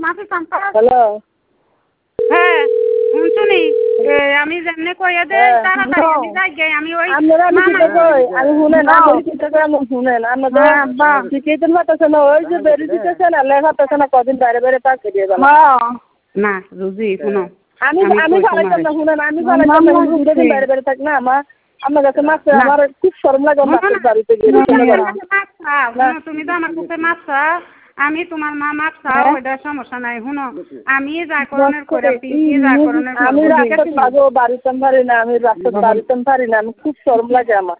মাফি পান্তা হ্যালো হ্যাঁ শুনি আমি যেমনে কইয়া দে তাড়াতাড়ি যাই আমি ওই আপনারা আমি চিন্তা করি আমি শুনেন আমি চিন্তা করে আমি শুনেন আপনাদের টিকিটের মাতাছে না ওই যে বেরি দিতেছে না লেখা আছে না কদিন বাইরে বাইরে পাক দিয়ে গেল না রুজি শুনো আমি চালাইতাম না শুনেন আমি চালাইতাম না দুদিন বাইরে বাইরে থাক না আমার কাছে মাছ আমার খুব শরম লাগে মাছের বাড়িতে গিয়ে তুমি তো আমার কাছে মাছ আমি তোমার মা মাছ খাও ওইটা সমস্যা নাই শুনো আমি যা করণের করে পিছিয়ে যা করণের আমি রাস্তা পাবো বাড়িতে পারি না আমি রাস্তা বাড়িতে পারি না আমি খুব শরম লাগে আমার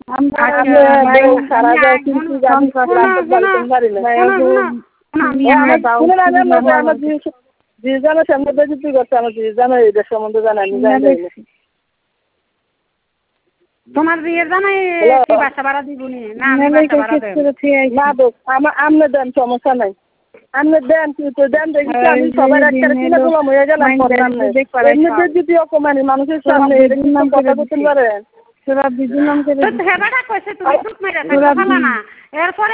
সারা যায় কিন্তু পারি না আমার জিজানের সামনে বেশি করছে আমার জিজানের এদের সম্বন্ধে জানা আমি জানি তোমার বিয়ের জানাই কি বাসা ভাড়া দিবনি না আমি বাসা ভাড়া দেব না দোক আমনে দেন সমস্যা নাই আমনে দেন কিন্তু দেন দেখি আমি সবার একটা কিনে গোলাম হয়ে গেলাম এমনিতে যদি অকমানি মানুষের সামনে এরকম কথা বলতে পারেন তোরা বিজুর নাম করে হেবাটা কইছে তুমি চুপ মেরে থাকো ভালো না এরপরে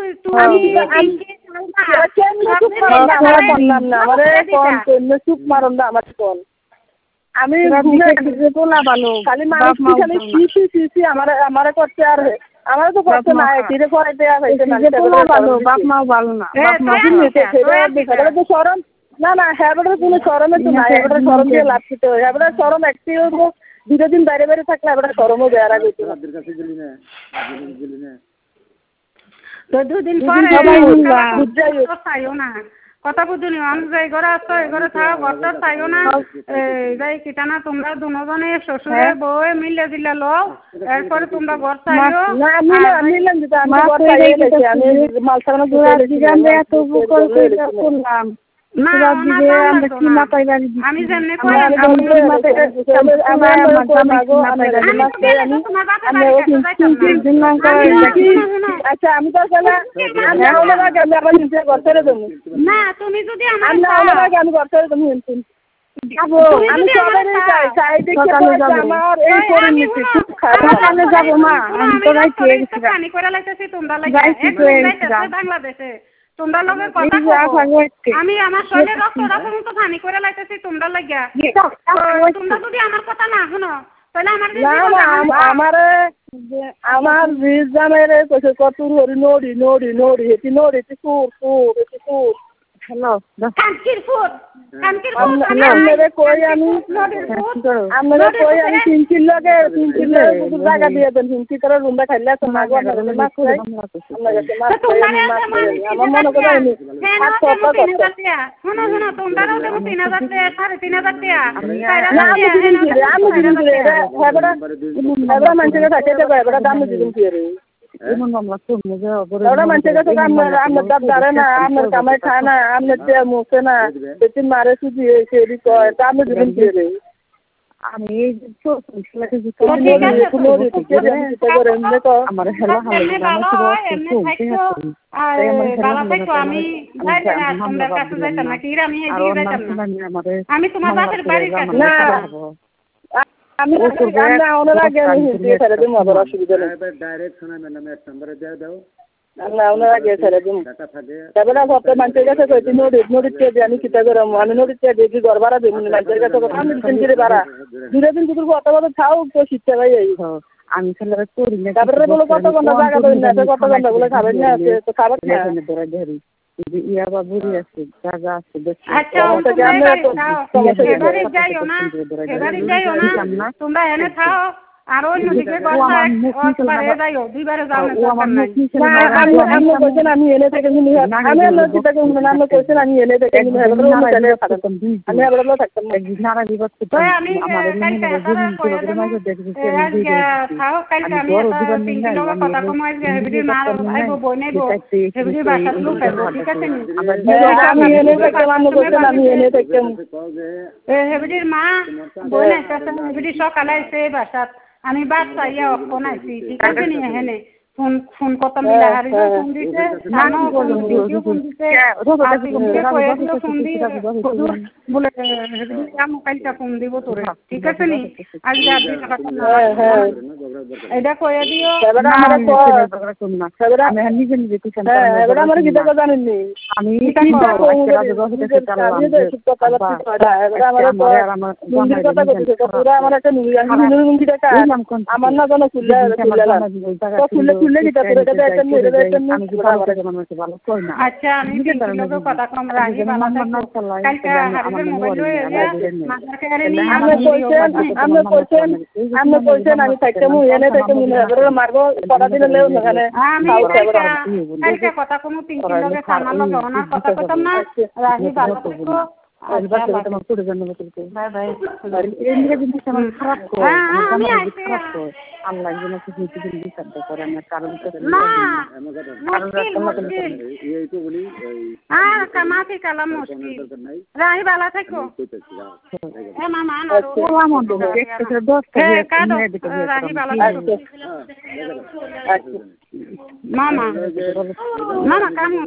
চুপ মারন না আমার কোন আমি খালি মানুষ খালি সি আমারে করতে আর আমারে তো করতে না তীরে করাইতে আর বাপ মা ভালো না তো শরম না না হ্যাঁ কোনো শরমে তো নাই এবারে শরম দিয়ে লাভ দিতে হয় এবারে শরম একটি দুদিন বাইরে বাইরে থাকলে এবারে শরমও বেয়ারা গেছে তো দুদিন পরে চাইও না কথা বুঝুনি আমি যাই ঘরে আসতো এই ঘরে থাকো ঘরটা চাইও না যাই কিটানা তোমরা দুজনে শ্বশুরে বউয়ে মিলে দিলে লও এরপরে তোমরা ঘর চাইও আমি যেমনি আচ্ছা আমি তো না তুমি যদি আমার আমি ঘর ছেড়ে দেবো আমি সবারই চাই দেখে আমার এই পরিণতি খুব খারাপ যাবো মা আমি তো বাংলাদেশে তোমরা লগে কথা আমি আমার শরীরে রক্তটা তো পানি করে লাইতেছি তোমরা লাগিয়া তোমরা যদি আমার কথা না শুনো তাহলে আমার বীজ জামের কইছে কত হরি নড়ি নড়ি নড়ি হেতি নড়ি হেতি সুর সুর হেতি সুর হ্যালো আপনারা কই আমি তিনটির লগে জায়গা দিয়ে দেন তিনটি করে রুমটা খাইলে আছে মাছ আমার মনে করে মানুষের থাকে দাম দিন কি মানুষের কাছে আপনার দাম দাঁড়ে না আপনার কামাই খায় না আপনার দেয়া মুখে না বেশি মারে শুধু সেদি কয় তা আমি দিবেন কি রে আমি আমি তোমার বাপের বাড়ির কাছে না আমি ওনারা গিয়ে ছেড়ে দিব আবার অসুবিধা নেই না ওনারা গিয়ে ছেড়ে দিব তারপরে সপ্তাহে মানুষের কাছে কইছি নদীতে আমি কিতা করে আমি নদীতে দেখি ঘর ভাড়া দেবো মানুষের কাছে আমি দিন ভাড়া দিন দুপুর কত কত খাও তো শিখতে পাই আমি তারপরে বলো কত ঘন্টা জায়গা দেবেন না কত ঘন্টা বলে খাবেন না তো খাবেন না ইয়াবা বুড়ি আছে জায়গা আছে তোমরা এনে খাও আর অন্যদিকে আমি এনে থেকে আমি এনে থেকে মা বোন সকালে বাসাত আমি বাচ্চা ইয়া অক্ষণ আছি ঠিক আছে নি হেনে ফোন করতাম মিলা হারি ফোন দিতে জানো ফোন দিতে কয়ে দিল ফোন দি বলে মোবাইলটা ফোন দিব তোরে ঠিক আছে নি আজ এটা কয়ে দিও আমার গীতা কথা জানেননি আমি আমার একটা আমার না কোনো খুললে খুললে গীতা করে আচ্ছা আমি কথা কম রাহি বালা কালকে হারিবের মোবাইল আপনি কইছেন আমি থাকতে মু এনে থাকতে মারবো কথা দিলে লেও ওখানে কালকে কথা কোনো তিন লগে সানা লগে না কথা কথা না রাহি ভালো থাকো বাই বাই কামাতি কালাম মুশকিল রাহি ভালো থাকো মামা রাহি ভালো থাকো মামা মামা কাম